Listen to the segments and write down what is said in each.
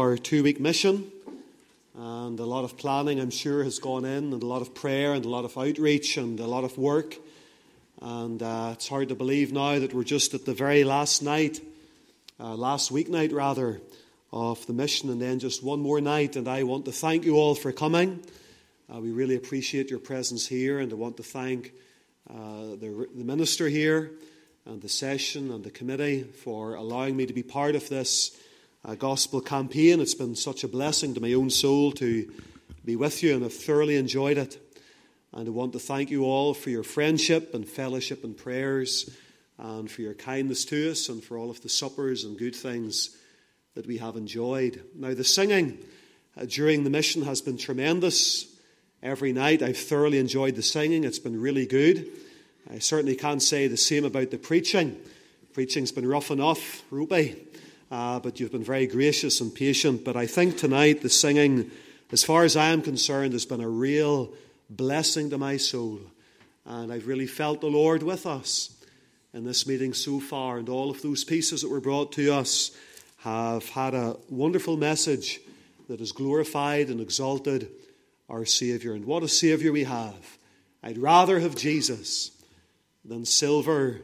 our 2-week mission, and a lot of planning, I'm sure, has gone in, and a lot of prayer and a lot of outreach and a lot of work. And it's hard to believe now that we're just at the very last weeknight rather, of the mission, and then just one more night. And I want to thank you all for coming. We really appreciate your presence here, and I want to thank the minister here and the session and the committee for allowing me to be part of this gospel campaign. It's been such a blessing to my own soul to be with you, and I've thoroughly enjoyed it. And I want to thank you all for your friendship and fellowship and prayers, and for your kindness to us, and for all of the suppers and good things that we have enjoyed. Now, the singing during the mission has been tremendous. Every night I've thoroughly enjoyed the singing. It's been really good. I certainly can't say the same about the preaching. Preaching's been rough enough, ropey, but you've been very gracious and patient. But I think tonight the singing, as far as I am concerned, has been a real blessing to my soul. And I've really felt the Lord with us in this meeting so far. And all of those pieces that were brought to us have had a wonderful message that has glorified and exalted our Saviour. And what a Saviour we have. I'd rather have Jesus than silver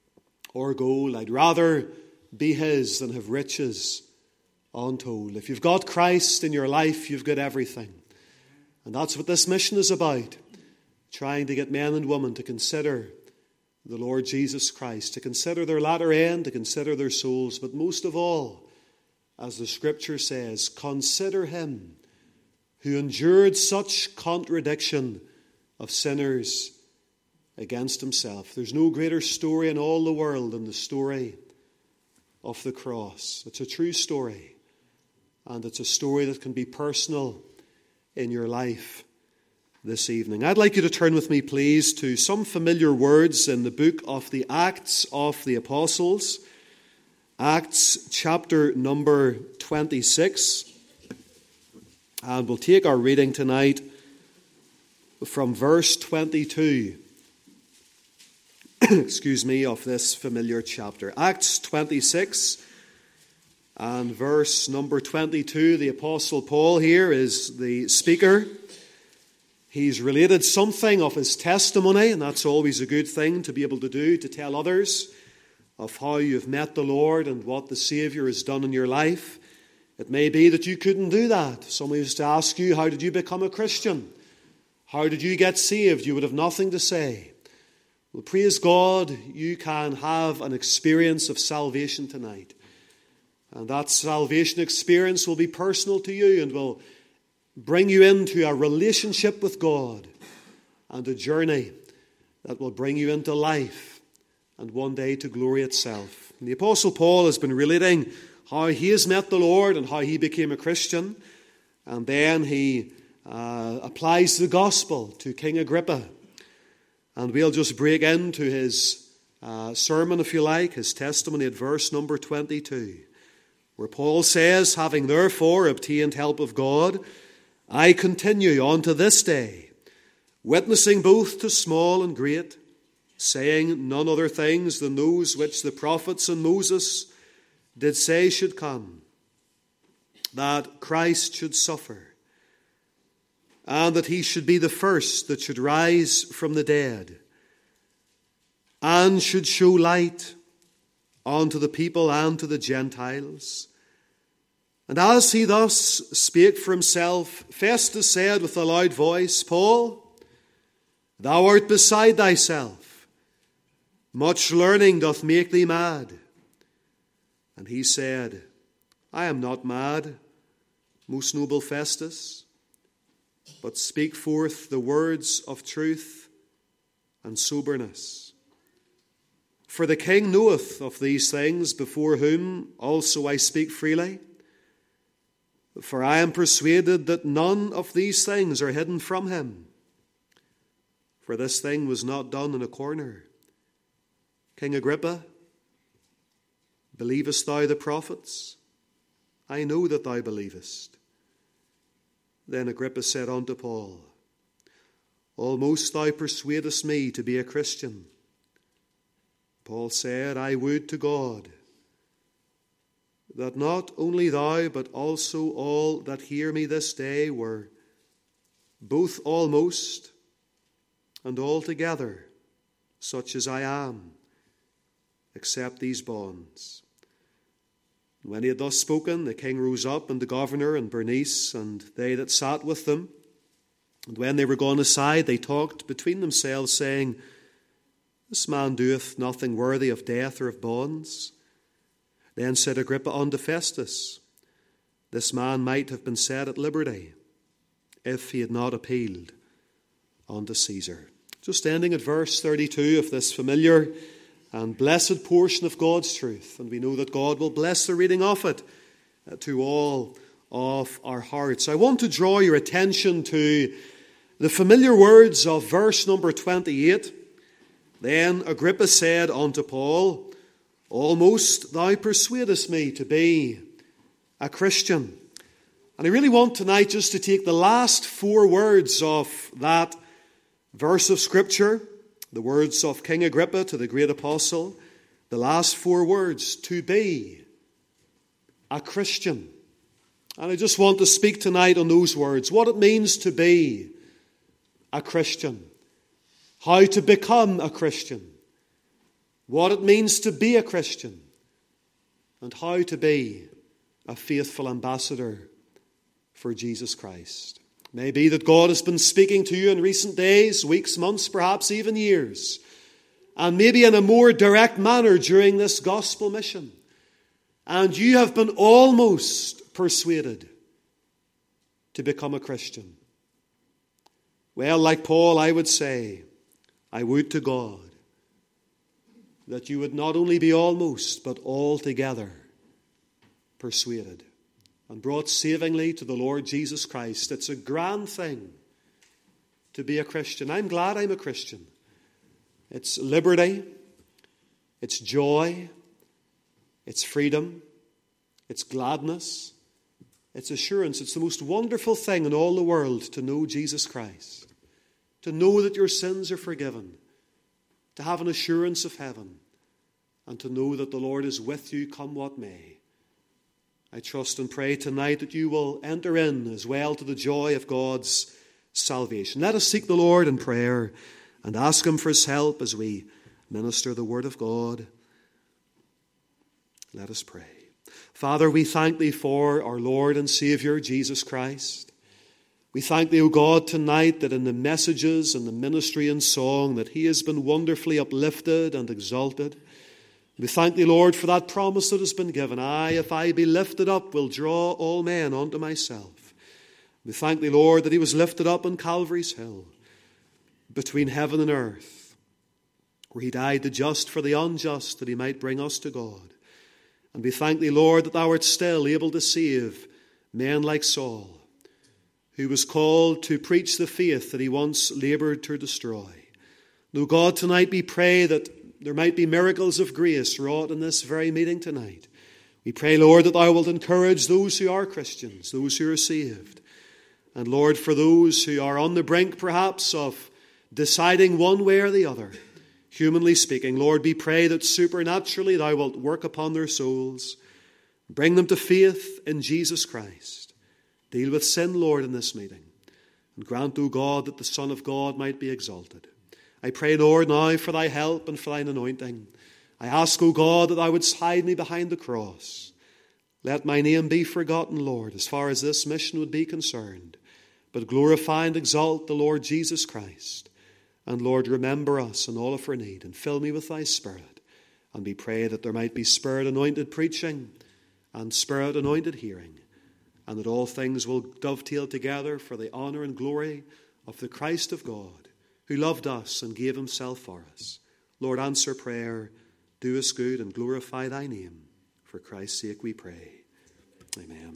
or gold. I'd rather be his than have riches untold. If you've got Christ in your life, you've got everything. And that's what this mission is about. Trying to get men and women to consider the Lord Jesus Christ, to consider their latter end, to consider their souls, but most of all, as the Scripture says, consider him who endured such contradiction of sinners against himself. There's no greater story in all the world than the story of the cross. It's a true story, and it's a story that can be personal in your life this evening. I'd like you to turn with me, please, to some familiar words in the book of the Acts of the Apostles. Acts chapter number 26. And we'll take our reading tonight from verse 22 of this familiar chapter. Acts 26 and verse number 22. The Apostle Paul here is the speaker. He's related something of his testimony, and that's always a good thing to be able to do, to tell others of how you've met the Lord and what the Saviour has done in your life. It may be that you couldn't do that. Somebody used to ask you, how did you become a Christian? How did you get saved? You would have nothing to say. Well, praise God, you can have an experience of salvation tonight. And that salvation experience will be personal to you and will bring you into a relationship with God and a journey that will bring you into life and one day to glory itself. And the Apostle Paul has been relating how he has met the Lord and how he became a Christian. And then he applies the gospel to King Agrippa. And we'll just break into his sermon, if you like, his testimony at verse number 22, where Paul says, having therefore obtained help of God, I continue unto this day, witnessing both to small and great, saying none other things than those which the prophets and Moses did say should come, that Christ should suffer, and that he should be the first that should rise from the dead, and should show light unto the people and to the Gentiles. And as he thus spake for himself, Festus said with a loud voice, Paul, thou art beside thyself. Much learning doth make thee mad. And he said, I am not mad, most noble Festus, but speak forth the words of truth and soberness. For the king knoweth of these things, before whom also I speak freely. For I am persuaded that none of these things are hidden from him. For this thing was not done in a corner. King Agrippa, believest thou the prophets? I know that thou believest. Then Agrippa said unto Paul, Almost thou persuadest me to be a Christian. Paul said, I would to God that not only thou, but also all that hear me this day were both almost and altogether such as I am, except these bonds. When he had thus spoken, the king rose up, and the governor, and Bernice, and they that sat with them. And when they were gone aside, they talked between themselves, saying, This man doeth nothing worthy of death or of bonds. Then said Agrippa unto Festus, This man might have been set at liberty, if he had not appealed unto Caesar. Just ending at verse 32 of this familiar and blessed portion of God's truth. And we know that God will bless the reading of it to all of our hearts. I want to draw your attention to the familiar words of verse number 28. Then Agrippa said unto Paul, Almost thou persuadest me to be a Christian. And I really want tonight just to take the last four words of that verse of Scripture, the words of King Agrippa to the great apostle, the last four words, to be a Christian. And I just want to speak tonight on those words, what it means to be a Christian, how to become a Christian, what it means to be a Christian, and how to be a faithful ambassador for Jesus Christ. It may be that God has been speaking to you in recent days, weeks, months, perhaps even years, and maybe in a more direct manner during this gospel mission. And you have been almost persuaded to become a Christian. Well, like Paul, I would say, I would to God that you would not only be almost, but altogether persuaded and brought savingly to the Lord Jesus Christ. It's a grand thing to be a Christian. I'm glad I'm a Christian. It's liberty, it's joy, it's freedom, it's gladness, it's assurance. It's the most wonderful thing in all the world to know Jesus Christ, to know that your sins are forgiven, to have an assurance of heaven, and to know that the Lord is with you come what may. I trust and pray tonight that you will enter in as well to the joy of God's salvation. Let us seek the Lord in prayer and ask Him for His help as we minister the Word of God. Let us pray. Father, we thank Thee for our Lord and Saviour, Jesus Christ. We thank Thee, O God, tonight that in the messages and the ministry and song that He has been wonderfully uplifted and exalted. We thank Thee, Lord, for that promise that has been given. I, if I be lifted up, will draw all men unto myself. We thank Thee, Lord, that He was lifted up on Calvary's hill, between heaven and earth, where He died the just for the unjust, that He might bring us to God. And we thank Thee, Lord, that Thou art still able to save men like Saul, who was called to preach the faith that he once laboured to destroy. Now, God, tonight we pray that there might be miracles of grace wrought in this very meeting tonight. We pray, Lord, that Thou wilt encourage those who are Christians, those who are saved. And Lord, for those who are on the brink perhaps of deciding one way or the other, humanly speaking, Lord, we pray that supernaturally Thou wilt work upon their souls, bring them to faith in Jesus Christ. Deal with sin, Lord, in this meeting, and grant, O God, that the Son of God might be exalted. I pray, Lord, now for Thy help and for Thine anointing. I ask, O God, that Thou wouldst hide me behind the cross. Let my name be forgotten, Lord, as far as this mission would be concerned. But glorify and exalt the Lord Jesus Christ. And Lord, remember us in all of our need, and fill me with Thy Spirit. And we pray that there might be Spirit-anointed preaching and Spirit-anointed hearing, and that all things will dovetail together for the honour and glory of the Christ of God, who loved us and gave Himself for us. Lord, answer prayer, do us good, and glorify Thy name. For Christ's sake we pray. Amen.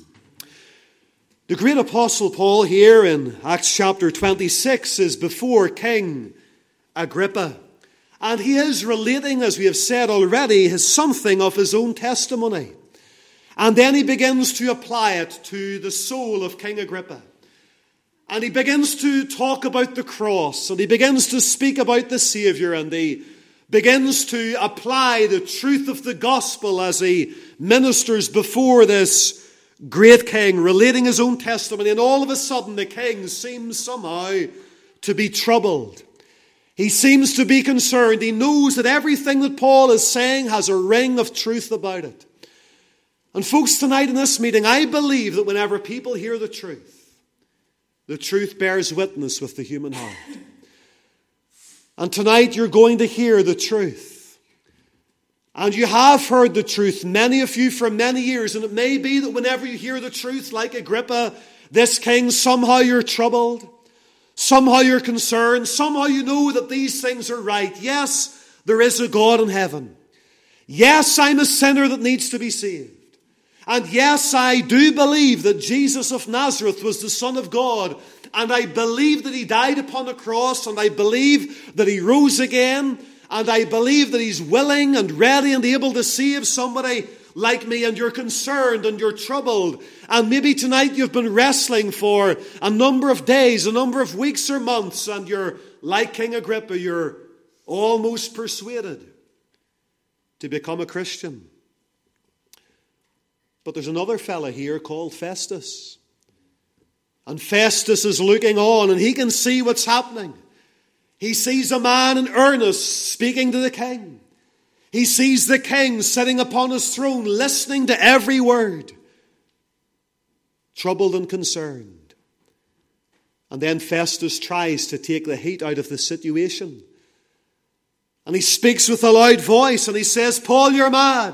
The great apostle Paul here in Acts chapter 26 is before King Agrippa. And he is relating, as we have said already, something of his own testimony. And then he begins to apply it to the soul of King Agrippa. And he begins to talk about the cross, and he begins to speak about the Saviour, and he begins to apply the truth of the gospel as he ministers before this great king, relating his own testimony, and all of a sudden the king seems somehow to be troubled. He seems to be concerned. He knows that everything that Paul is saying has a ring of truth about it. And folks, tonight in this meeting, I believe that whenever people hear the truth bears witness with the human heart. And tonight you're going to hear the truth. And you have heard the truth, many of you, for many years. And it may be that whenever you hear the truth, like Agrippa, this king, somehow you're troubled. Somehow you're concerned. Somehow you know that these things are right. Yes, there is a God in heaven. Yes, I'm a sinner that needs to be saved. And yes, I do believe that Jesus of Nazareth was the Son of God. And I believe that he died upon a cross. And I believe that he rose again. And I believe that he's willing and ready and able to save somebody like me. And you're concerned and you're troubled. And maybe tonight you've been wrestling for a number of days, a number of weeks or months. And you're like King Agrippa, you're almost persuaded to become a Christian. But there's another fella here called Festus. And Festus is looking on and he can see what's happening. He sees a man in earnest speaking to the king. He sees the king sitting upon his throne listening to every word. Troubled and concerned. And then Festus tries to take the heat out of the situation. And he speaks with a loud voice and he says, Paul, you're mad.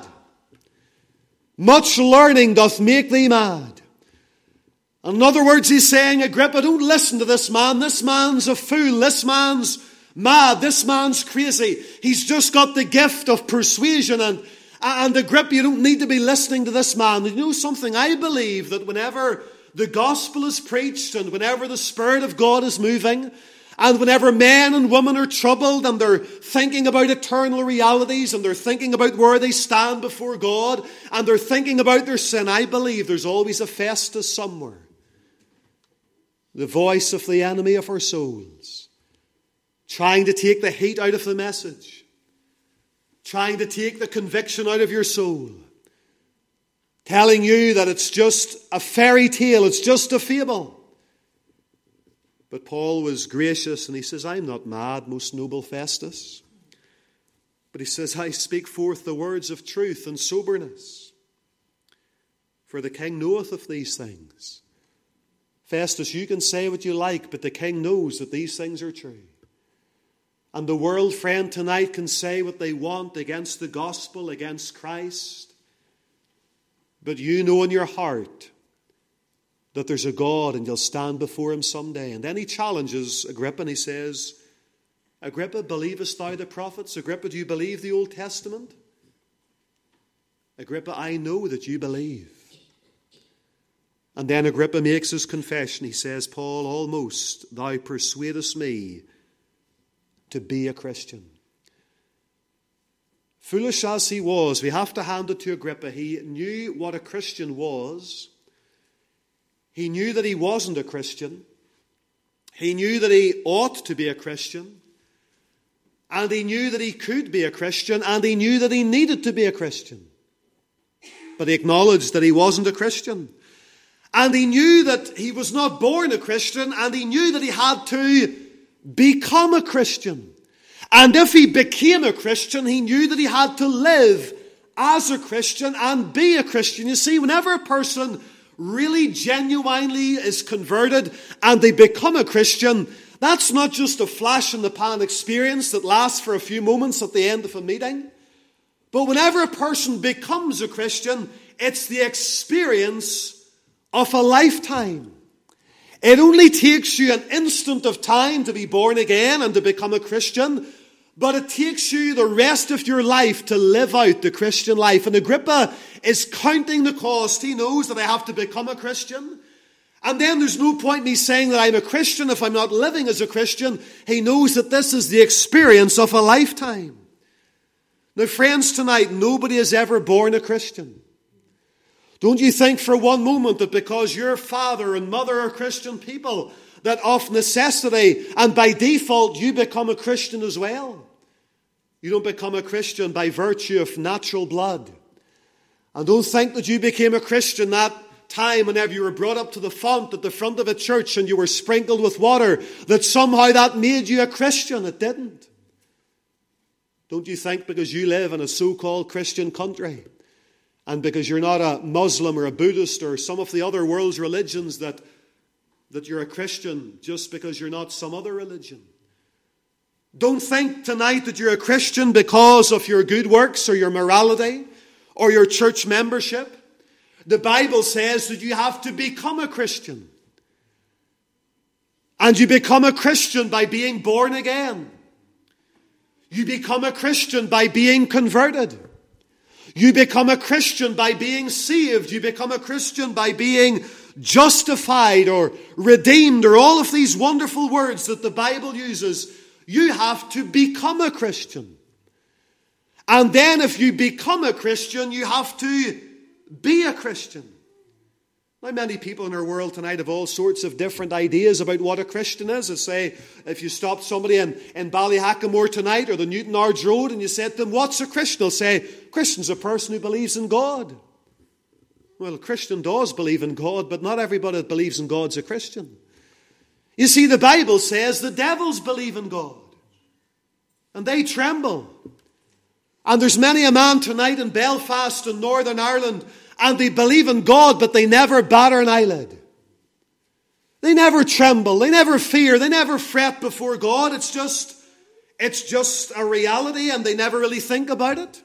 Much learning doth make thee mad. In other words, he's saying, Agrippa, don't listen to this man. This man's a fool. This man's mad. This man's crazy. He's just got the gift of persuasion. And Agrippa, you don't need to be listening to this man. You know something? I believe that whenever the gospel is preached and whenever the Spirit of God is moving, and whenever men and women are troubled and they're thinking about eternal realities and they're thinking about where they stand before God and they're thinking about their sin, I believe there's always a Festus somewhere. The voice of the enemy of our souls, trying to take the heat out of the message, trying to take the conviction out of your soul, telling you that it's just a fairy tale, it's just a fable. But Paul was gracious and he says, I'm not mad, most noble Festus. But he says, I speak forth the words of truth and soberness. For the king knoweth of these things. Festus, you can say what you like, but the king knows that these things are true. And the world, friend, tonight can say what they want against the gospel, against Christ. But you know in your heart that there's a God and you'll stand before him someday. And then he challenges Agrippa and he says, Agrippa, believest thou the prophets? Agrippa, do you believe the Old Testament? Agrippa, I know that you believe. And then Agrippa makes his confession. He says, Paul, almost thou persuadest me to be a Christian. Foolish as he was, we have to hand it to Agrippa. He knew what a Christian was. He knew that he wasn't a Christian. He knew that he ought to be a Christian. And he knew that he could be a Christian. And he knew that he needed to be a Christian. But he acknowledged that he wasn't a Christian. And he knew that he was not born a Christian. And he knew that he had to become a Christian. And if he became a Christian, he knew that he had to live as a Christian and be a Christian. You see, whenever a person really genuinely is converted and they become a Christian, that's not just a flash in the pan experience that lasts for a few moments at the end of a meeting. But whenever a person becomes a Christian, it's the experience of a lifetime. It only takes you an instant of time to be born again and to become a Christian, but it takes you the rest of your life to live out the Christian life. And Agrippa is counting the cost. He knows that I have to become a Christian. And then there's no point in me saying that I'm a Christian if I'm not living as a Christian. He knows that this is the experience of a lifetime. Now, friends, tonight, nobody is ever born a Christian. Don't you think for one moment that because your father and mother are Christian people, that of necessity and by default you become a Christian as well? You don't become a Christian by virtue of natural blood. And don't think that you became a Christian that time whenever you were brought up to the font at the front of a church and you were sprinkled with water, that somehow that made you a Christian. It didn't. Don't you think because you live in a so-called Christian country and because you're not a Muslim or a Buddhist or some of the other world's religions that you're a Christian just because you're not some other religion. Don't think tonight that you're a Christian because of your good works or your morality or your church membership. The Bible says that you have to become a Christian. And you become a Christian by being born again. You become a Christian by being converted. You become a Christian by being saved. You become a Christian by being justified or redeemed or all of these wonderful words that the Bible uses. You have to become a Christian. And then if you become a Christian, you have to be a Christian. Now, many people in our world tonight have all sorts of different ideas about what a Christian is. I say, if you stopped somebody in Ballyhackamore tonight or the Newton Ards Road and you said to them, what's a Christian? They'll say, Christian's a person who believes in God. Well, a Christian does believe in God, but not everybody that believes in God's a Christian. You see, the Bible says the devils believe in God. And they tremble. And there's many a man tonight in Belfast and Northern Ireland, and they believe in God, but they never batter an eyelid. They never tremble. They never fear. They never fret before God. It's just a reality, and they never really think about it.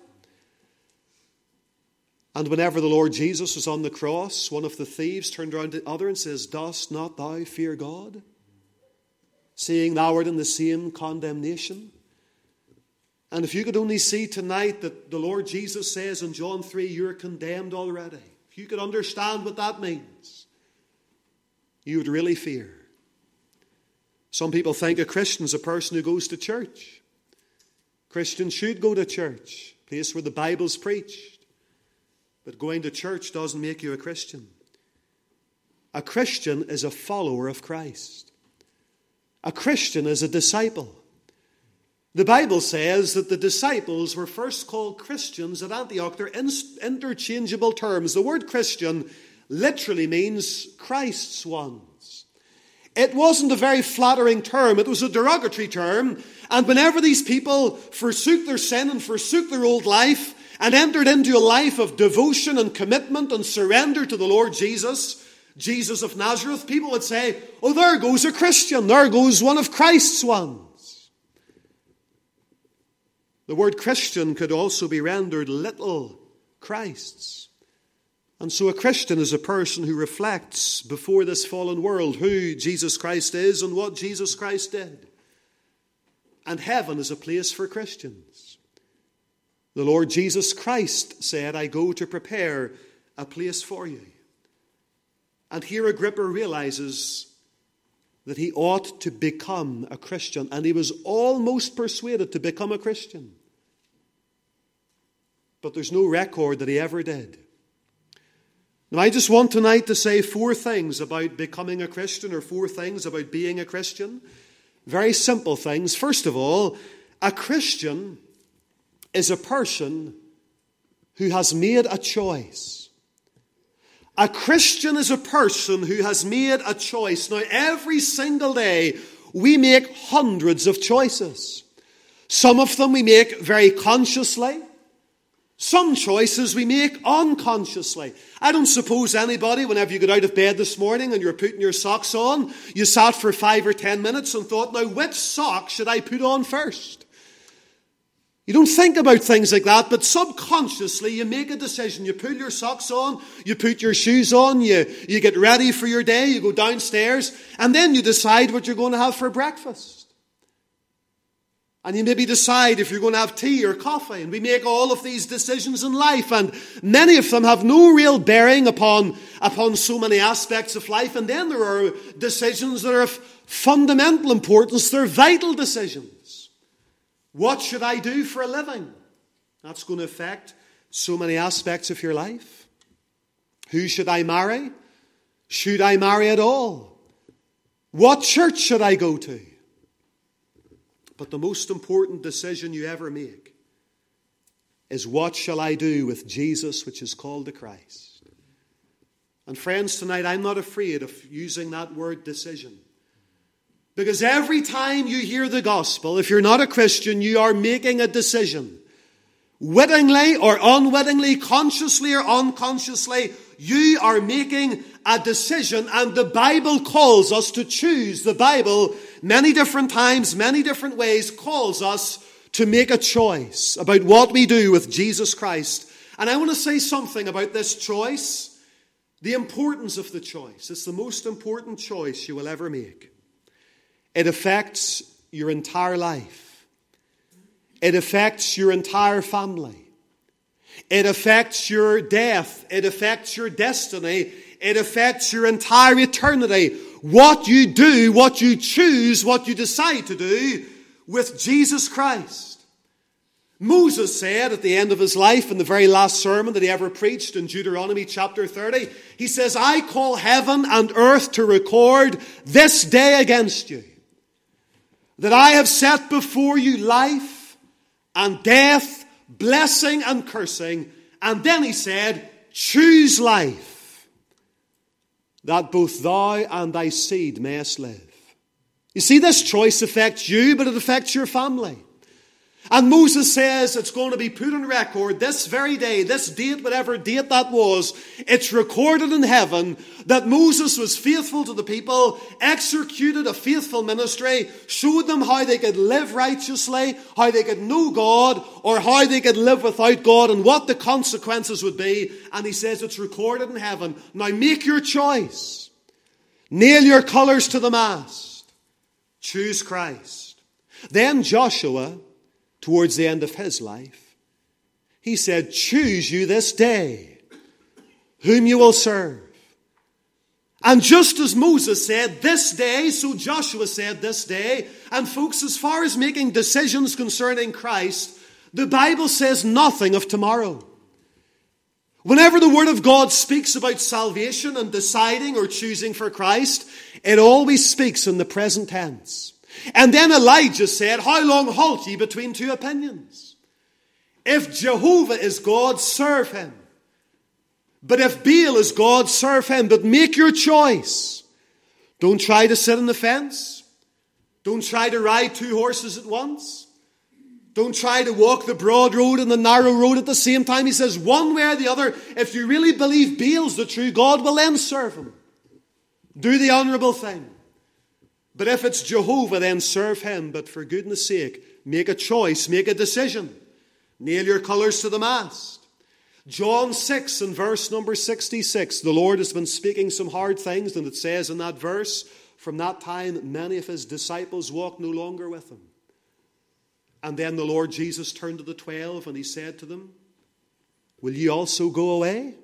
And whenever the Lord Jesus was on the cross, one of the thieves turned around to the other and says, dost not thou fear God, seeing thou art in the same condemnation? And if you could only see tonight that the Lord Jesus says in John 3, you're condemned already. If you could understand what that means, you would really fear. Some people think a Christian's a person who goes to church. Christians should go to church, a place where the Bible's preached. But going to church doesn't make you a Christian. A Christian is a follower of Christ. A Christian is a disciple. The Bible says that the disciples were first called Christians at Antioch. They're interchangeable terms. The word Christian literally means Christ's ones. It wasn't a very flattering term. It was a derogatory term. And whenever these people forsook their sin and forsook their old life and entered into a life of devotion and commitment and surrender to the Lord Jesus, Jesus of Nazareth, people would say, oh, there goes a Christian. There goes one of Christ's ones. The word Christian could also be rendered little Christs. And so a Christian is a person who reflects before this fallen world who Jesus Christ is and what Jesus Christ did. And heaven is a place for Christians. The Lord Jesus Christ said, I go to prepare a place for you. And here Agrippa realizes that he ought to become a Christian. And he was almost persuaded to become a Christian. But there's no record that he ever did. Now, I just want tonight to say 4 things about becoming a Christian, or 4 things about being a Christian. Very simple things. First of all, a Christian is a person who has made a choice. A Christian is a person who has made a choice. Now, every single day, we make hundreds of choices. Some of them we make very consciously. Some choices we make unconsciously. I don't suppose anybody, whenever you got out of bed this morning and you're putting your socks on, you sat for 5 or 10 minutes and thought, now which sock should I put on first? You don't think about things like that, but subconsciously you make a decision. You pull your socks on, you put your shoes on, you get ready for your day, you go downstairs, and then you decide what you're going to have for breakfast. And you maybe decide if you're going to have tea or coffee. And we make all of these decisions in life. And many of them have no real bearing upon so many aspects of life. And then there are decisions that are of fundamental importance. They're vital decisions. What should I do for a living? That's going to affect so many aspects of your life. Who should I marry? Should I marry at all? What church should I go to? But the most important decision you ever make is what shall I do with Jesus, which is called the Christ? And friends, tonight I'm not afraid of using that word decision. Because every time you hear the gospel, if you're not a Christian, you are making a decision. Wittingly or unwittingly, consciously or unconsciously, you are making a decision, and the Bible calls us to choose. The Bible, many different times, many different ways, calls us to make a choice about what we do with Jesus Christ. And I want to say something about this choice, the importance of the choice. It's the most important choice you will ever make. It affects your entire life. It affects your entire family. It affects your death. It affects your destiny. It affects your entire eternity. What you do, what you choose, what you decide to do with Jesus Christ. Moses said at the end of his life, in the very last sermon that he ever preached in Deuteronomy chapter 30, he says, I call heaven and earth to record this day against you, that I have set before you life and death, blessing and cursing. And then he said, choose life, that both thou and thy seed mayest live. You see, this choice affects you, but it affects your family. And Moses says it's going to be put on record this very day, this date, whatever date that was, it's recorded in heaven that Moses was faithful to the people, executed a faithful ministry, showed them how they could live righteously, how they could know God, or how they could live without God, and what the consequences would be. And he says it's recorded in heaven. Now make your choice. Nail your colours to the mast. Choose Christ. Then Joshua, towards the end of his life, he said, choose you this day whom you will serve. And just as Moses said this day, so Joshua said this day. And folks, as far as making decisions concerning Christ, the Bible says nothing of tomorrow. Whenever the Word of God speaks about salvation and deciding or choosing for Christ, it always speaks in the present tense. And then Elijah said, how long halt ye between two opinions? If Jehovah is God, serve him. But if Baal is God, serve him. But make your choice. Don't try to sit on the fence. Don't try to ride two horses at once. Don't try to walk the broad road and the narrow road at the same time. He says one way or the other. If you really believe Baal's the true God, well then serve him. Do the honourable thing. But if it's Jehovah, then serve him. But for goodness sake, make a choice, make a decision. Nail your colours to the mast. John 6 and verse number 66. The Lord has been speaking some hard things, and it says in that verse, from that time many of his disciples walked no longer with him. And then the Lord Jesus turned to the 12 and he said to them, will ye also go away?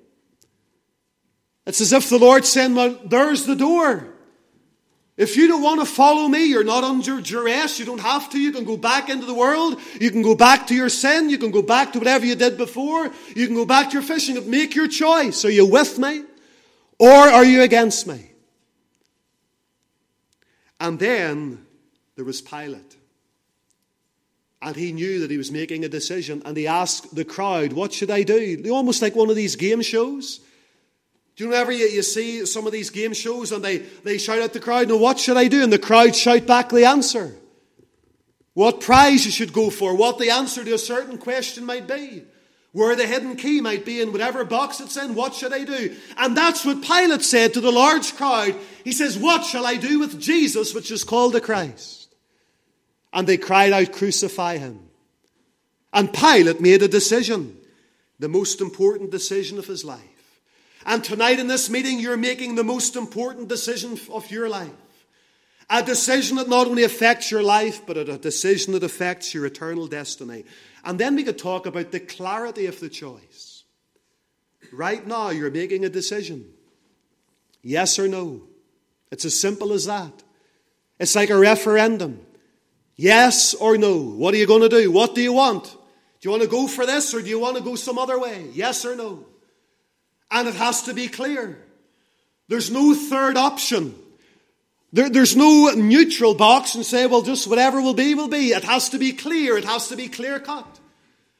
It's as if the Lord said, well, there's the door. If you don't want to follow me, you're not under duress. You don't have to. You can go back into the world. You can go back to your sin. You can go back to whatever you did before. You can go back to your fishing. Make your choice. Are you with me or are you against me? And then there was Pilate. And he knew that he was making a decision. And he asked the crowd, what should I do? Almost like one of these game shows. Do you know whenever you see some of these game shows and they shout at the crowd, no, what should I do? And the crowd shout back the answer. What prize you should go for, what the answer to a certain question might be, where the hidden key might be in whatever box it's in, what should I do? And that's what Pilate said to the large crowd. He says, what shall I do with Jesus, which is called the Christ? And they cried out, crucify him. And Pilate made a decision, the most important decision of his life. And tonight in this meeting, you're making the most important decision of your life. A decision that not only affects your life, but a decision that affects your eternal destiny. And then we could talk about the clarity of the choice. Right now, you're making a decision. Yes or no. It's as simple as that. It's like a referendum. Yes or no. What are you going to do? What do you want? Do you want to go for this or do you want to go some other way? Yes or no. And it has to be clear. There's no third option. There's no neutral box and say, well, just whatever will be, will be. It has to be clear. It has to be clear cut.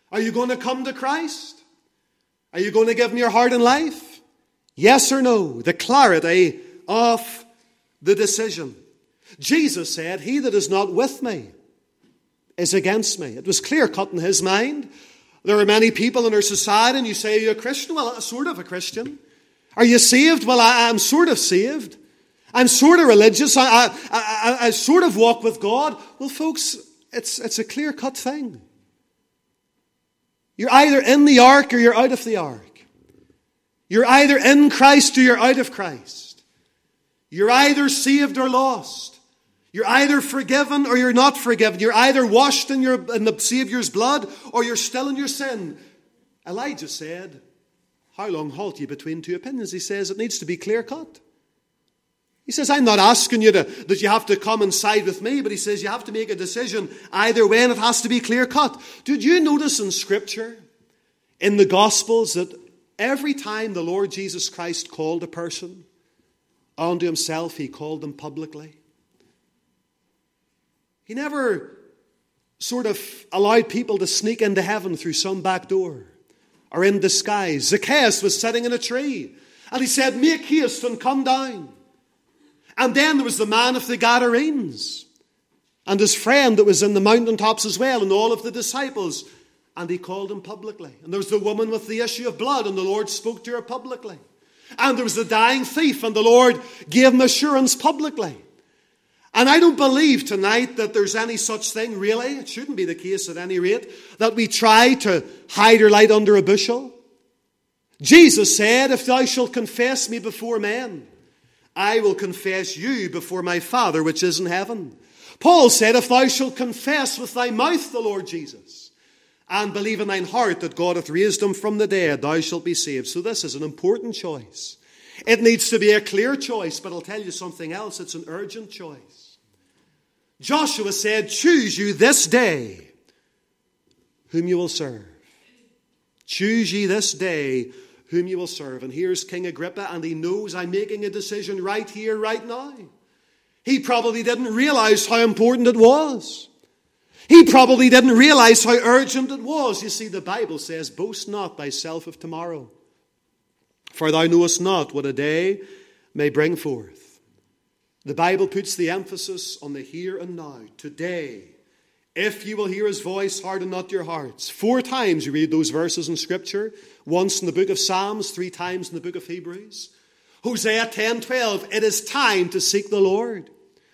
Are you going to come to Christ? Are you going to give him your heart and life? Yes or no? The clarity of the decision. Jesus said, he that is not with me is against me. It was clear-cut in his mind. There are many people in our society, and you say, are you a Christian? Well, I'm sort of a Christian. Are you saved? Well, I'm sort of saved. I'm sort of religious. I sort of walk with God. Well, folks, it's a clear-cut thing. You're either in the ark or you're out of the ark. You're either in Christ or you're out of Christ. You're either saved or lost. You're either forgiven or you're not forgiven. You're either washed in the Saviour's blood or you're still in your sin. Elijah said, how long halt ye between two opinions? He says it needs to be clear-cut. He says, I'm not asking you that you have to come and side with me, but he says you have to make a decision either way, and it has to be clear-cut. Did you notice in Scripture, in the Gospels, that every time the Lord Jesus Christ called a person unto himself, he called them publicly? He never sort of allowed people to sneak into heaven through some back door or in disguise. Zacchaeus was sitting in a tree, and he said, make haste and come down. And then there was the man of the Gadarenes and his friend that was in the mountaintops as well, and all of the disciples. And he called them publicly. And there was the woman with the issue of blood, and the Lord spoke to her publicly. And there was the dying thief, and the Lord gave him assurance publicly. And I don't believe tonight that there's any such thing, really. It shouldn't be the case at any rate, that we try to hide our light under a bushel. Jesus said, if thou shalt confess me before men, I will confess you before my Father which is in heaven. Paul said, if thou shalt confess with thy mouth the Lord Jesus, and believe in thine heart that God hath raised him from the dead, thou shalt be saved. So this is an important choice. It needs to be a clear choice, but I'll tell you something else. It's an urgent choice. Joshua said, choose you this day whom you will serve. Choose ye this day whom you will serve. And here's King Agrippa, and he knows I'm making a decision right here, right now. He probably didn't realize how important it was. He probably didn't realize how urgent it was. You see, the Bible says, boast not thyself of tomorrow, for thou knowest not what a day may bring forth. The Bible puts the emphasis on the here and now. Today, if you will hear his voice, harden not your hearts. 4 times you read those verses in Scripture. Once in the book of Psalms, 3 times in the book of Hebrews. Hosea 10:12, it is time to seek the Lord.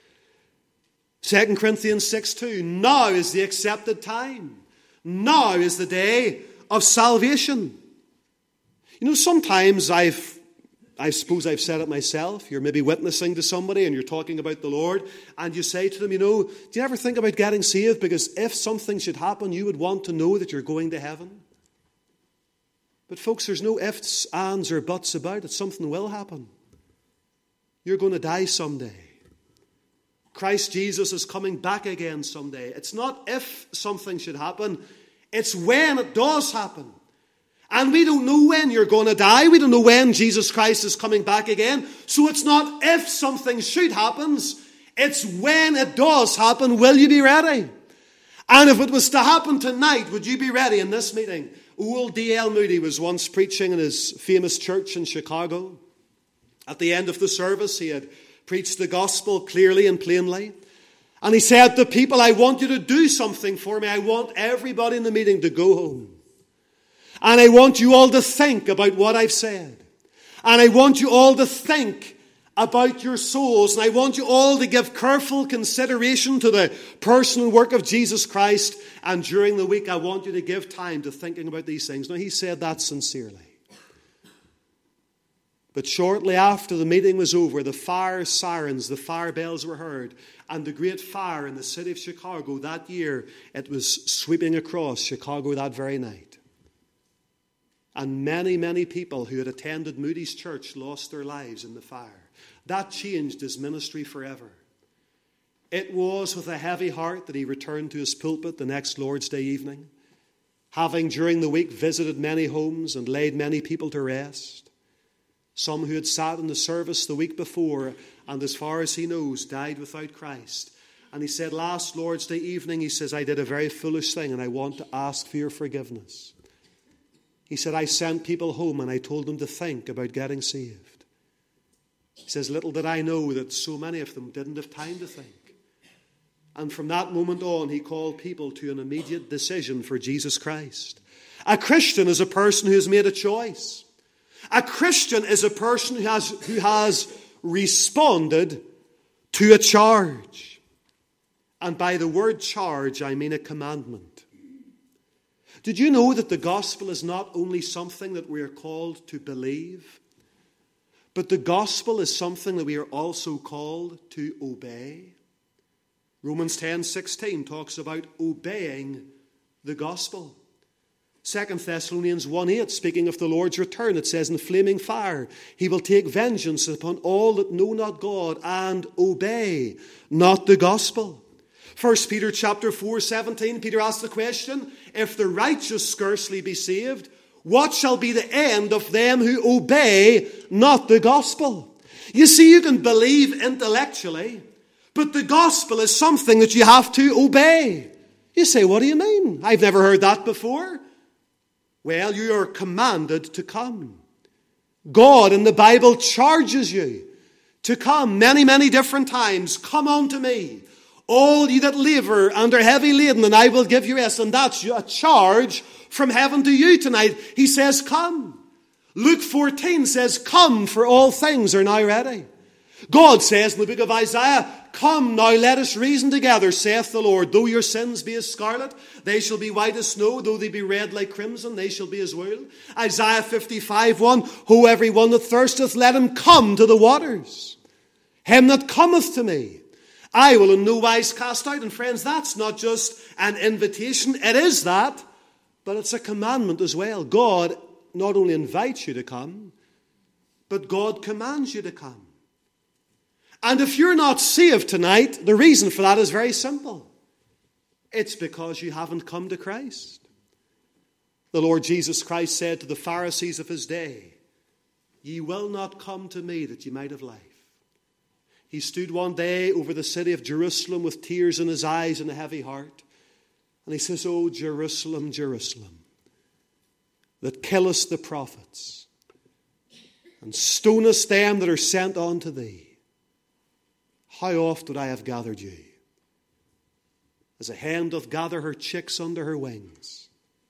2 Corinthians 6:2, now is the accepted time. Now is the day of salvation. You know, sometimes I suppose I've said it myself. You're maybe witnessing to somebody and you're talking about the Lord, and you say to them, you know, do you ever think about getting saved? Because if something should happen, you would want to know that you're going to heaven. But folks, there's no ifs, ands, or buts about it. Something will happen. You're going to die someday. Christ Jesus is coming back again someday. It's not if something should happen. It's when it does happen. And we don't know when you're going to die. We don't know when Jesus Christ is coming back again. So it's not if something should happen. It's when it does happen. Will you be ready? And if it was to happen tonight, would you be ready in this meeting? Old D.L. Moody was once preaching in his famous church in Chicago. At the end of the service, he had preached the gospel clearly and plainly. And he said to people, I want you to do something for me. I want everybody in the meeting to go home. And I want you all to think about what I've said. And I want you all to think about your souls. And I want you all to give careful consideration to the personal work of Jesus Christ. And during the week, I want you to give time to thinking about these things. Now, he said that sincerely. But shortly after the meeting was over, the fire sirens, the fire bells were heard. And the great fire in the city of Chicago that year, it was sweeping across Chicago that very night. And many, many people who had attended Moody's church lost their lives in the fire. That changed his ministry forever. It was with a heavy heart that he returned to his pulpit the next Lord's Day evening, having during the week visited many homes and laid many people to rest. Some who had sat in the service the week before and, as far as he knows, died without Christ. And he said, last Lord's Day evening, he says, I did a very foolish thing and I want to ask for your forgiveness. He said, I sent people home and I told them to think about getting saved. He says, little did I know that so many of them didn't have time to think. And from that moment on, he called people to an immediate decision for Jesus Christ. A Christian is a person who has made a choice. A Christian is a person who has responded to a charge. And by the word charge, I mean a commandment. Did you know that the gospel is not only something that we are called to believe, but the gospel is something that we are also called to obey? Romans 10:16 talks about obeying the gospel. 2 Thessalonians 1:8, speaking of the Lord's return, it says, in flaming fire, he will take vengeance upon all that know not God and obey not the gospel. 1 Peter chapter 4:17, Peter asks the question, if the righteous scarcely be saved, what shall be the end of them who obey not the gospel? You see, you can believe intellectually, but the gospel is something that you have to obey. You say, what do you mean? I've never heard that before. Well, you are commanded to come. God in the Bible charges you to come many, many different times. Come unto me, all ye that labor and are heavy laden, and I will give you rest. And that's a charge from heaven to you tonight. He says, come. Luke 14 says, come, for all things are now ready. God says in the book of Isaiah, come now, let us reason together, saith the Lord. Though your sins be as scarlet, they shall be white as snow. Though they be red like crimson, they shall be as wool. Isaiah 55:1, ho, every one that thirsteth, let him come to the waters. Him that cometh to me, I will in no wise cast out. And friends, that's not just an invitation. It is that, but it's a commandment as well. God not only invites you to come, but God commands you to come. And if you're not saved tonight, the reason for that is very simple. It's because you haven't come to Christ. The Lord Jesus Christ said to the Pharisees of his day, ye will not come to me that ye might have life. He stood one day over the city of Jerusalem with tears in his eyes and a heavy heart. And he says, O Jerusalem, Jerusalem, that killest the prophets and stonest them that are sent unto thee. How oft would I have gathered you, as a hen doth gather her chicks under her wings,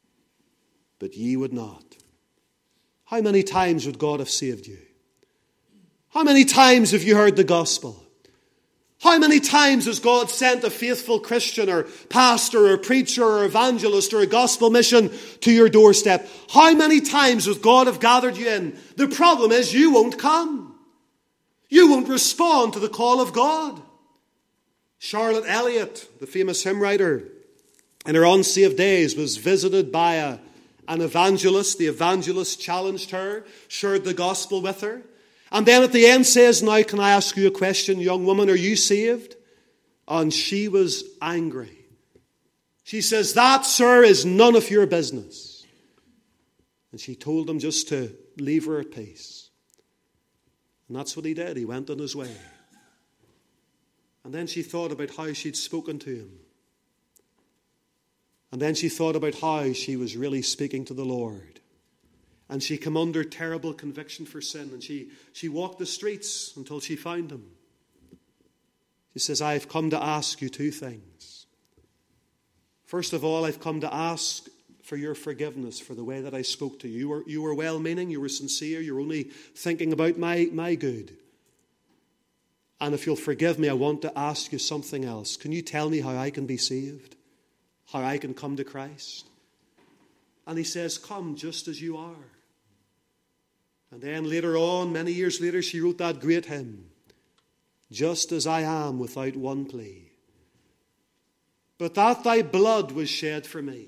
but ye would not. How many times would God have saved you? How many times have you heard the gospel? How many times has God sent a faithful Christian or pastor or preacher or evangelist or a gospel mission to your doorstep? How many times would God have gathered you in? The problem is you won't come. You won't respond to the call of God. Charlotte Elliott, the famous hymn writer, in her unsaved days was visited by an evangelist. The evangelist challenged her, shared the gospel with her. And then at the end says, now can I ask you a question, young woman, are you saved? And she was angry. She says, that, sir, is none of your business. And she told him just to leave her at peace. And that's what he did. He went on his way. And then she thought about how she'd spoken to him. And then she thought about how she was really speaking to the Lord. And she came under terrible conviction for sin. And she walked the streets until she found him. She says, I've come to ask you two things. First of all, I've come to ask for your forgiveness for the way that I spoke to you. You were well-meaning, you were sincere, you were only thinking about my good. And if you'll forgive me, I want to ask you something else. Can you tell me how I can be saved? How I can come to Christ? And he says, come just as you are. And then later on, many years later, she wrote that great hymn, just as I am without one plea. But that thy blood was shed for me,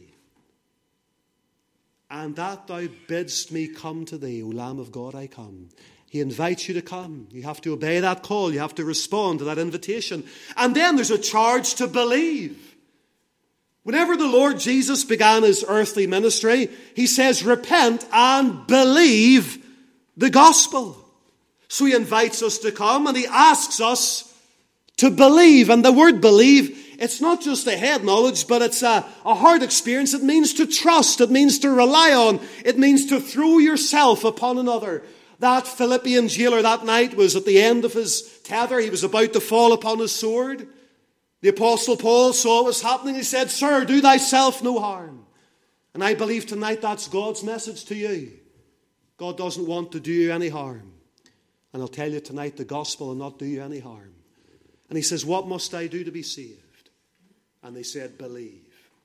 and that thou bidst me come to thee, O Lamb of God, I come. He invites you to come. You have to obey that call. You have to respond to that invitation. And then there's a charge to believe. Whenever the Lord Jesus began his earthly ministry, he says, repent and believe the gospel. So he invites us to come and he asks us To believe, and the word believe, it's not just a head knowledge, but it's a heart experience. It means to trust. It means to rely on. It means to throw yourself upon another. That Philippian jailer that night was at the end of his tether. He was about to fall upon his sword. The Apostle Paul saw what was happening. He said, "Sir, do thyself no harm." And I believe tonight that's God's message to you. God doesn't want to do you any harm. And I'll tell you tonight, the gospel will not do you any harm. And he says, "What must I do to be saved?" And they said, "Believe.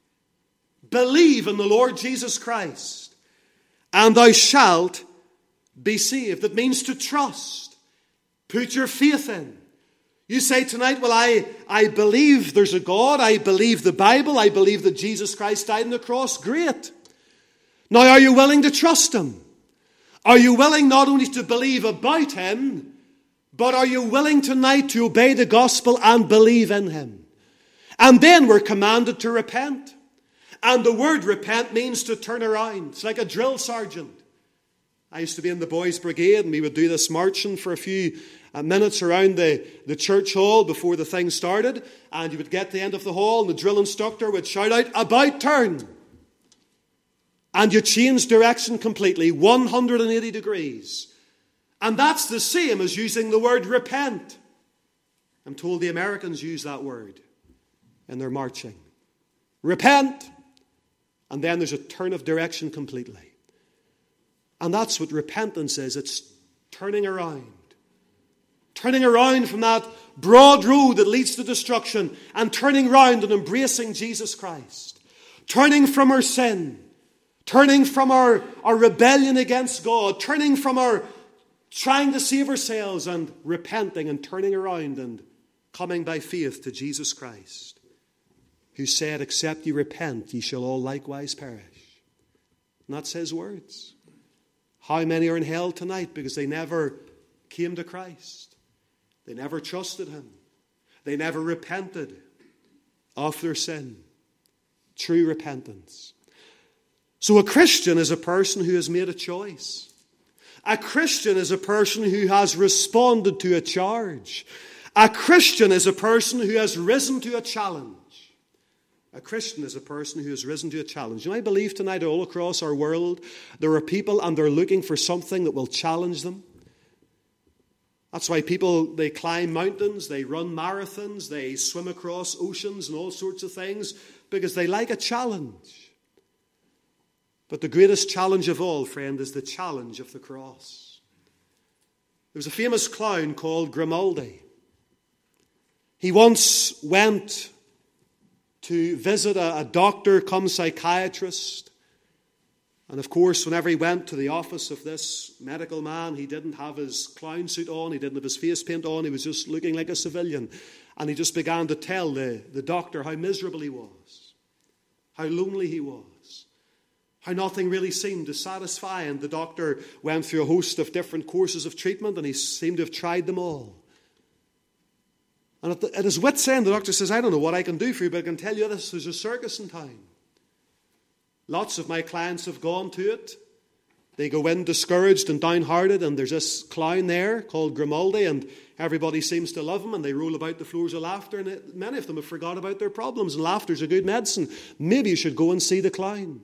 Believe in the Lord Jesus Christ, and thou shalt be saved." It means to trust. Put your faith in. You say tonight, "Well, I believe there's a God. I believe the Bible. I believe that Jesus Christ died on the cross." Great. Now, are you willing to trust him? Are you willing not only to believe about him, but are you willing tonight to obey the gospel and believe in him? And then we're commanded to repent. And the word repent means to turn around. It's like a drill sergeant. I used to be in the boys' brigade, and we would do this marching for a few minutes around the church hall before the thing started. And you would get to the end of the hall, and the drill instructor would shout out, "About turn." And you change direction completely, 180 degrees. And that's the same as using the word repent. I'm told the Americans use that word in their marching. Repent. And then there's a turn of direction completely. And that's what repentance is. It's turning around. Turning around from that broad road that leads to destruction and turning round and embracing Jesus Christ. Turning from our sin. Turning from our rebellion against God. Turning from our trying to save ourselves and repenting and turning around and coming by faith to Jesus Christ, who said, "Except ye repent, ye shall all likewise perish." And that's his words. How many are in hell tonight because they never came to Christ? They never trusted him. They never repented of their sin. True repentance. So a Christian is a person who has made a choice. A Christian is a person who has responded to a charge. A Christian is a person who has risen to a challenge. A Christian is a person who has risen to a challenge. And I believe tonight all across our world there are people and they're looking for something that will challenge them. That's why people, they climb mountains, they run marathons, they swim across oceans and all sorts of things, because they like a challenge. But the greatest challenge of all, friend, is the challenge of the cross. There was a famous clown called Grimaldi. He once went to visit a doctor cum psychiatrist. And of course, whenever he went to the office of this medical man, he didn't have his clown suit on, he didn't have his face paint on, he was just looking like a civilian. And he just began to tell the doctor how miserable he was, how lonely he was, how nothing really seemed to satisfy. And the doctor went through a host of different courses of treatment, and he seemed to have tried them all. And at his wit's end, the doctor says, "I don't know what I can do for you, but I can tell you this, there's a circus in town. Lots of my clients have gone to it. They go in discouraged and downhearted, and there's this clown there called Grimaldi, and everybody seems to love him, and they roll about the floors of laughter, and many of them have forgot about their problems, and laughter's a good medicine. Maybe you should go and see the clown."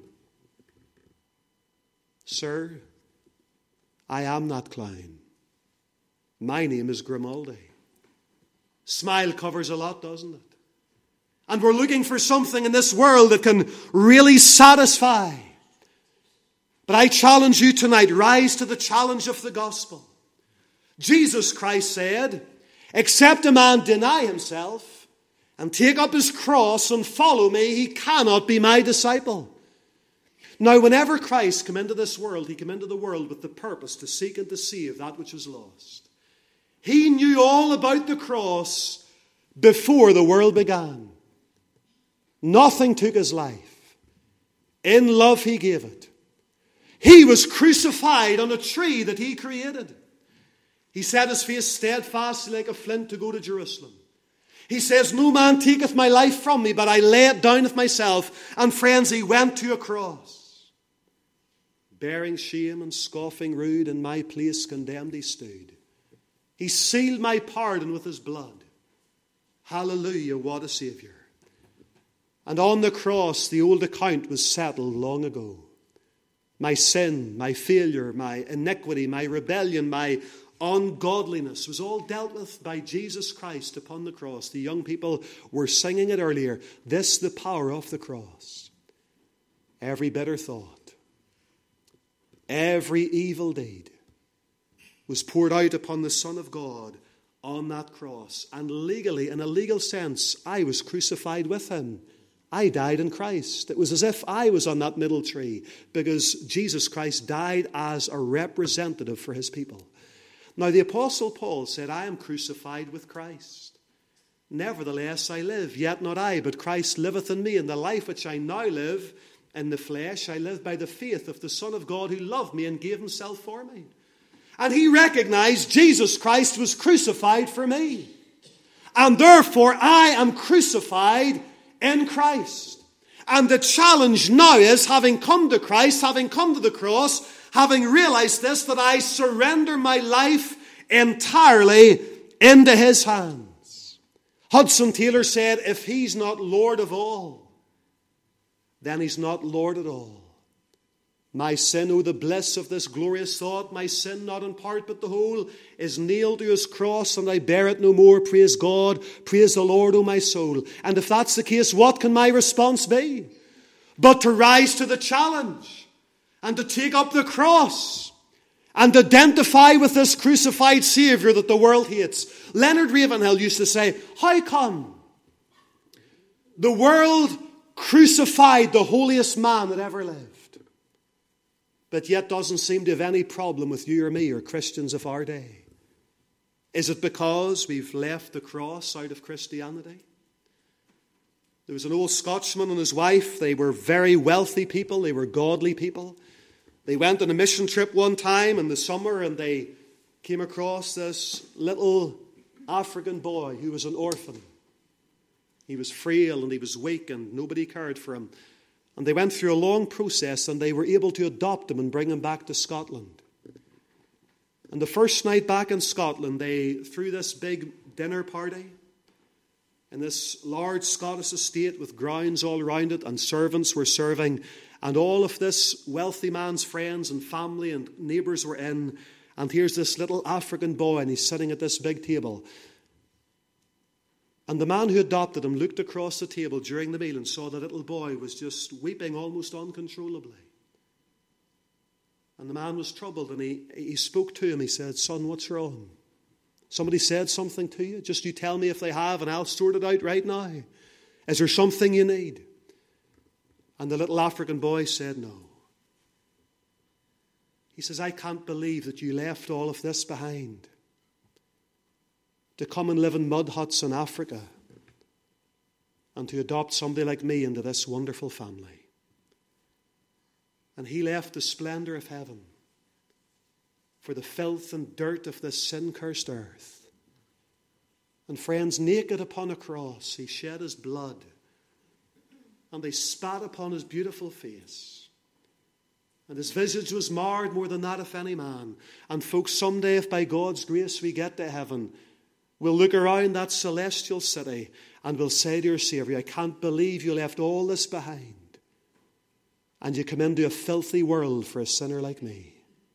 "Sir, I am that clown. My name is Grimaldi." Smile covers a lot, doesn't it? And we're looking for something in this world that can really satisfy. But I challenge you tonight, rise to the challenge of the gospel. Jesus Christ said, "Except a man deny himself and take up his cross and follow me, he cannot be my disciple." Now, whenever Christ came into this world, he came into the world with the purpose to seek and to save that which was lost. He knew all about the cross before the world began. Nothing took his life. In love he gave it. He was crucified on a tree that he created. He set his face steadfastly like a flint to go to Jerusalem. He says, "No man taketh my life from me, but I lay it down of myself." And friends, he went to a cross. Bearing shame and scoffing rude, in my place condemned he stood. He sealed my pardon with his blood. Hallelujah, what a Saviour. And on the cross, the old account was settled long ago. My sin, my failure, my iniquity, my rebellion, my ungodliness was all dealt with by Jesus Christ upon the cross. The young people were singing it earlier. This, the power of the cross. Every bitter thought, every evil deed was poured out upon the Son of God on that cross. And legally, in a legal sense, I was crucified with him. I died in Christ. It was as if I was on that middle tree, because Jesus Christ died as a representative for his people. Now, the Apostle Paul said, I am crucified with Christ. Nevertheless, I live, yet not I, but Christ liveth in me. And the life which I now live in the flesh, I live by the faith of the Son of God, who loved me and gave himself for me. And he recognized Jesus Christ was crucified for me. And therefore, I am crucified in Christ. And the challenge now is, having come to Christ, having come to the cross, having realized this, that I surrender my life entirely into his hands. Hudson Taylor said, if he's not Lord of all, then he's not Lord at all. My sin, oh the bliss of this glorious thought, my sin not in part but the whole, is nailed to his cross, and I bear it no more. Praise God, praise the Lord, O my soul. And if that's the case, what can my response be? But to rise to the challenge, and to take up the cross, and identify with this crucified Saviour that the world hates. Leonard Ravenhill used to say, how come the world crucified the holiest man that ever lived, but yet doesn't seem to have any problem with you or me or Christians of our day? Is it because we've left the cross out of Christianity? There was an old Scotsman and his wife. They were very wealthy people. They were godly people. They went on a mission trip one time in the summer, and they came across this little African boy who was an orphan. He was frail and he was weak and nobody cared for him. And they went through a long process, and they were able to adopt him and bring him back to Scotland. And the first night back in Scotland, they threw this big dinner party in this large Scottish estate with grounds all around it, and servants were serving, and all of this wealthy man's friends and family and neighbours were in. And here's this little African boy, and he's sitting at this big table. And the man who adopted him looked across the table during the meal and saw the little boy was just weeping almost uncontrollably. And the man was troubled, and he spoke to him. He said, son, what's wrong? Somebody said something to you? Just you tell me if they have, and I'll sort it out right now. Is there something you need? And the little African boy said no. He says, I can't believe that you left all of this behind to come and live in mud huts in Africa and to adopt somebody like me into this wonderful family. And he left the splendor of heaven for the filth and dirt of this sin-cursed earth. And friends, naked upon a cross, he shed his blood, and they spat upon his beautiful face. And his visage was marred more than that of any man. And folks, someday, if by God's grace we get to heaven, we'll look around that celestial city and we'll say to your Saviour, I can't believe you left all this behind and you come into a filthy world for a sinner like me.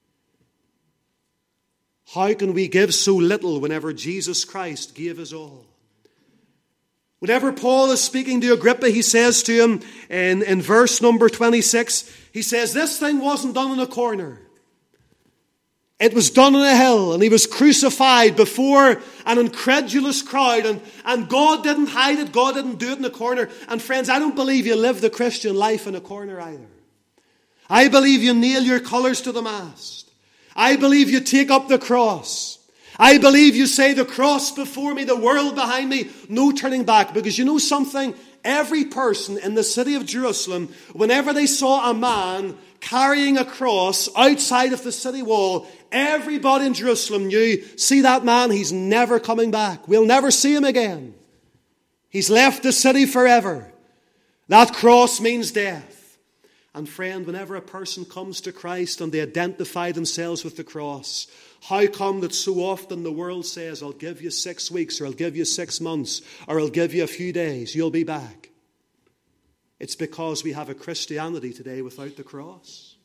How can we give so little whenever Jesus Christ gave his all? Whenever Paul is speaking to Agrippa, he says to him in verse number 26, he says, this thing wasn't done in a corner. It was done on a hill, and he was crucified before an incredulous crowd, and God didn't hide it. God didn't do it in a corner. And friends, I don't believe you live the Christian life in a corner either. I believe you nail your colours to the mast. I believe you take up the cross. I believe you say, the cross before me, the world behind me, no turning back. Because you know something? Every person in the city of Jerusalem, whenever they saw a man carrying a cross outside of the city wall, everybody in Jerusalem knew, see that man, he's never coming back. We'll never see him again. He's left the city forever. That cross means death. And friend, whenever a person comes to Christ and they identify themselves with the cross, How come that so often the world says, I'll give you 6 weeks, or I'll give you 6 months, or I'll give you a few days, you'll be back? It's because we have a Christianity today without the cross.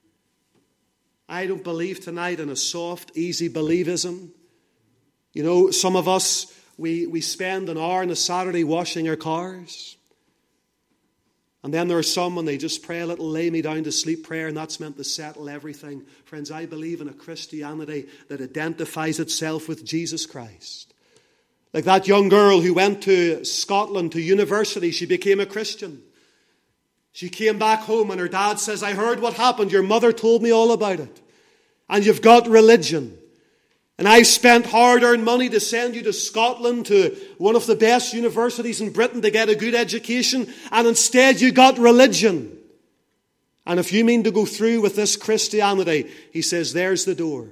I don't believe tonight in a soft, easy believism. You know, some of us, we spend an hour on a Saturday washing our cars. And then there are some when they just pray a little lay me down to sleep prayer, and that's meant to settle everything. Friends, I believe in a Christianity that identifies itself with Jesus Christ. Like that young girl who went to Scotland to university, she became a Christian. She came back home and her dad says, I heard what happened. Your mother told me all about it. And you've got religion. And I spent hard-earned money to send you to Scotland, to one of the best universities in Britain, to get a good education, and instead you got religion. And if you mean to go through with this Christianity, he says, there's the door.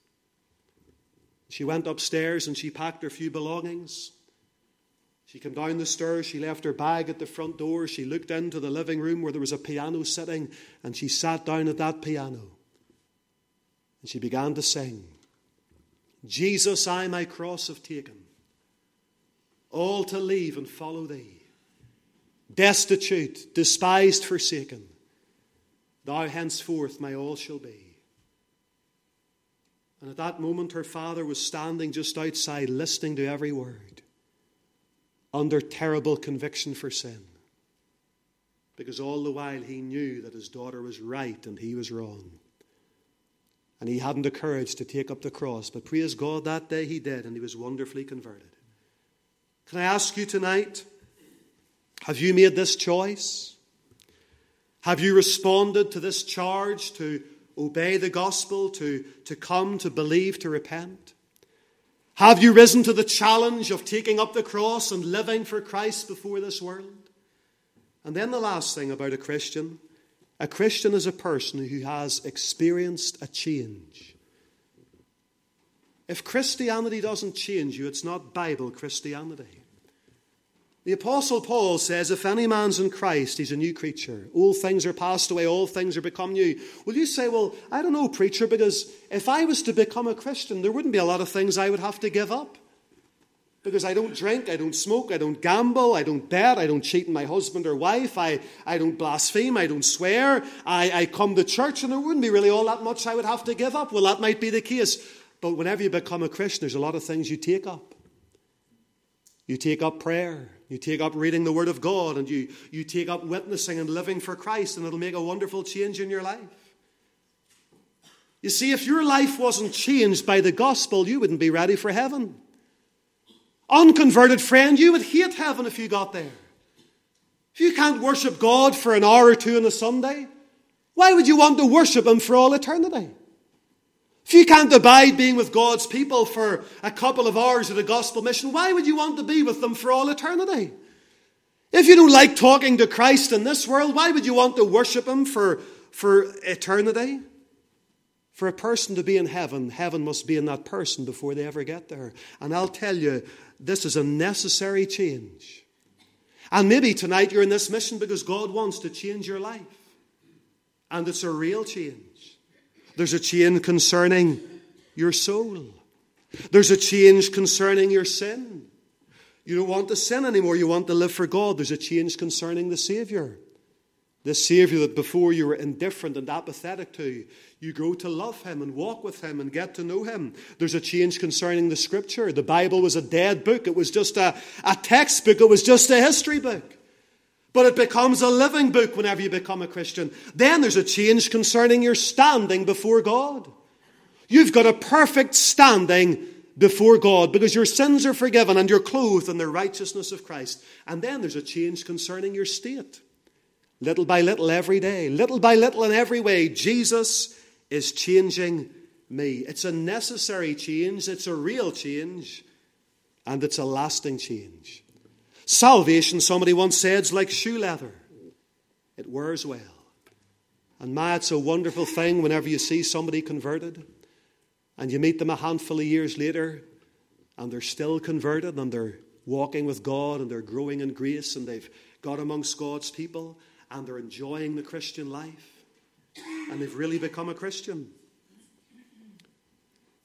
She went upstairs and she packed her few belongings. She came down the stairs, she left her bag at the front door, she looked into the living room where there was a piano sitting, and she sat down at that piano. And she began to sing. Jesus, I my cross have taken, all to leave and follow thee. Destitute, despised, forsaken, thou henceforth my all shall be. And at that moment her father was standing just outside, listening to every word, under terrible conviction for sin. Because all the while he knew that his daughter was right and he was wrong. And he hadn't the courage to take up the cross. But praise God, that day he did, and he was wonderfully converted. Can I ask you tonight, have you made this choice? Have you responded to this charge to obey the gospel, to come, to believe, to repent? Have you risen to the challenge of taking up the cross and living for Christ before this world? And then the last thing about a Christian is a person who has experienced a change. If Christianity doesn't change you, it's not Bible Christianity. The Apostle Paul says, if any man's in Christ, he's a new creature. Old things are passed away, all things are become new. Well, you say, well, I don't know, preacher, because if I was to become a Christian, there wouldn't be a lot of things I would have to give up. Because I don't drink, I don't smoke, I don't gamble, I don't bet, I don't cheat on my husband or wife, I don't blaspheme, I don't swear, I come to church, and there wouldn't be really all that much I would have to give up. Well, that might be the case. But whenever you become a Christian, there's a lot of things you take up. You take up prayer, you take up reading the Word of God, and you take up witnessing and living for Christ, and it'll make a wonderful change in your life. You see, if your life wasn't changed by the gospel, you wouldn't be ready for heaven. Unconverted friend, you would hate heaven if you got there. If you can't worship God for an hour or two on a Sunday, why would you want to worship Him for all eternity? If you can't abide being with God's people for a couple of hours at a gospel mission, why would you want to be with them for all eternity? If you don't like talking to Christ in this world, why would you want to worship Him for eternity? For a person to be in heaven, heaven must be in that person before they ever get there. And I'll tell you, this is a necessary change. And maybe tonight you're in this mission because God wants to change your life. And it's a real change. There's a change concerning your soul. There's a change concerning your sin. You don't want to sin anymore. You want to live for God. There's a change concerning the Savior. The Savior that before you were indifferent and apathetic to, you grow to love Him and walk with Him and get to know Him. There's a change concerning the Scripture. The Bible was a dead book. It was just a textbook. It was just a history book. But it becomes a living book whenever you become a Christian. Then there's a change concerning your standing before God. You've got a perfect standing before God because your sins are forgiven and you're clothed in the righteousness of Christ. And then there's a change concerning your state. Little by little every day, little by little in every way, Jesus is changing me. It's a necessary change, it's a real change, and it's a lasting change. Salvation, somebody once said, is like shoe leather. It wears well. And it's a wonderful thing whenever you see somebody converted, and you meet them a handful of years later, and they're still converted, and they're walking with God, and they're growing in grace, and they've got amongst God's people, and they're enjoying the Christian life. And they've really become a Christian.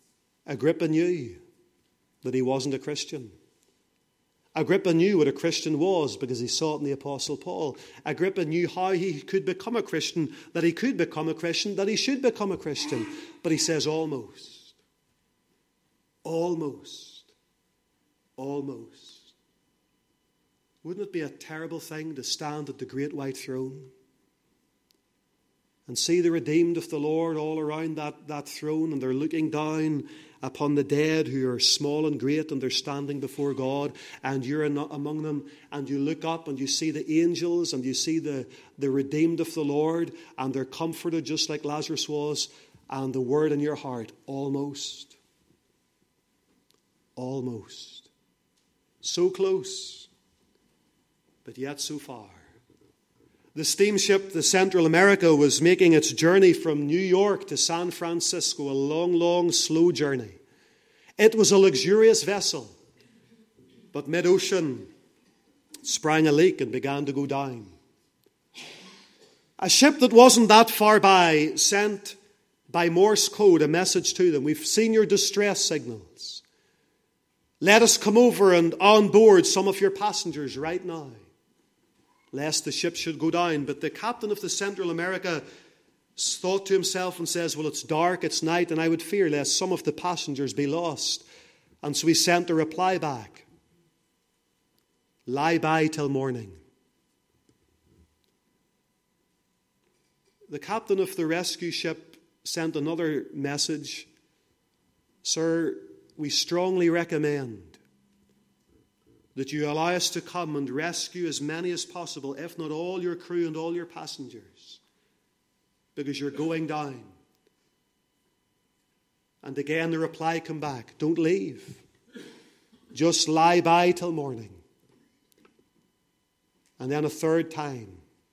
Agrippa knew that he wasn't a Christian. Agrippa knew what a Christian was because he saw it in the Apostle Paul. Agrippa knew how he could become a Christian, that he could become a Christian, that he should become a Christian. But he says almost. Almost. Almost. Wouldn't it be a terrible thing to stand at the great white throne and see the redeemed of the Lord all around that throne, and they're looking down upon the dead who are small and great, and they're standing before God, and you're among them, and you look up and you see the angels, and you see the redeemed of the Lord, and they're comforted just like Lazarus was, and the word in your heart, almost. Almost. So close, but yet so far. The steamship, the Central America, was making its journey from New York to San Francisco, a long, long, slow journey. It was a luxurious vessel, but mid-ocean sprang a leak and began to go down. A ship that wasn't that far by sent by Morse code a message to them. We've seen your distress signals. Let us come over and on board some of your passengers right now, lest the ship should go down. But the captain of the Central America thought to himself and says, well, it's dark, it's night, and I would fear lest some of the passengers be lost. And so he sent a reply back. Lie by till morning. The captain of the rescue ship sent another message. Sir, we strongly recommend that you allow us to come and rescue as many as possible, if not all your crew and all your passengers, because you're going down. And again the reply came back, don't leave. Just lie by till morning. And then a third time,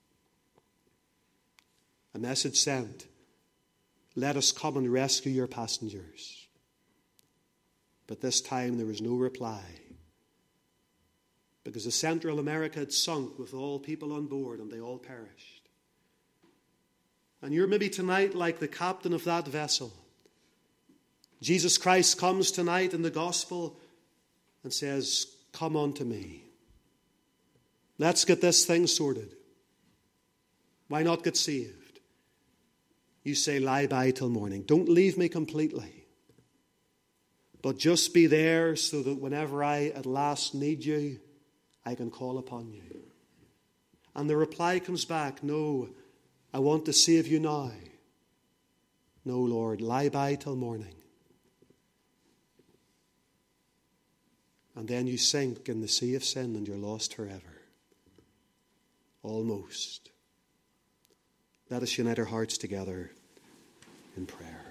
a message sent, let us come and rescue your passengers. But this time there was no reply, because the Central America had sunk with all people on board and they all perished. And you're maybe tonight like the captain of that vessel. Jesus Christ comes tonight in the gospel and says, come unto me. Let's get this thing sorted. Why not get saved? You say, lie by till morning. Don't leave me completely. But just be there so that whenever I at last need you, I can call upon you. And the reply comes back, no, I want to save you now. No, Lord, lie by till morning. And then you sink in the sea of sin and you're lost forever. Almost. Let us unite our hearts together in prayer.